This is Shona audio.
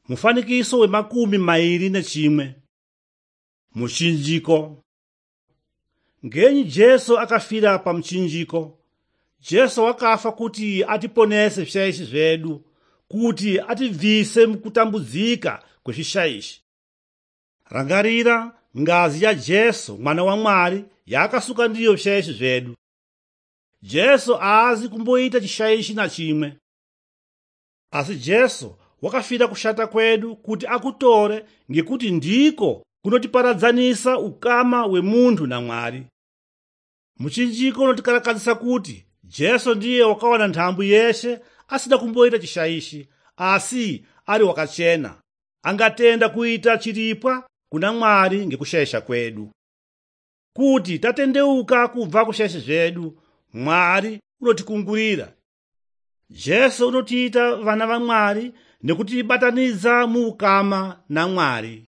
Mufanikiso we 21 muchinjiko. Ngenyi Jesu akafira pa mchinjiko, Jesu wakafa kuti atiponese vishayishi vyedu, kuti ativise mkutambudzika kwezvishayishi. Rangarira ngazi ya Jesu mwana wa Mwari yakasuka ndiyo vishayishi vyedu. Jesu aazi kumboita chishayishi na chimwe, asi Jesu wakafira kushata kwedu kuti akutore, ngekuti ndiko kunotiparadzanisa ukama we munthu na Mwari. Muchinjiko unotikalakazisa kuti Jesu ndiye wakawana nthambu yeshe asida kumboita chishayishi, asi ali wakachena, angatenda kuita chilipwa kuna Mwari ngekushayisha kwedu. Kuti tatendeuka kubva kushayishi vyedu, Mwari unotikungulira. Jesu unotiyita vana va Mwari nekutibataniza mu ukama na Mwari.